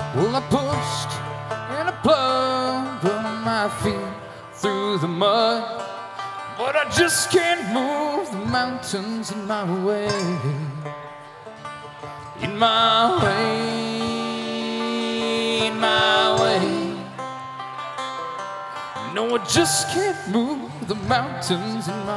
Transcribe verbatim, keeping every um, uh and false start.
Well, I pushed and I plugged on my feet through the mud, but I just can't move the mountains in my way, in my way, in my way. No, I just can't move the mountains in my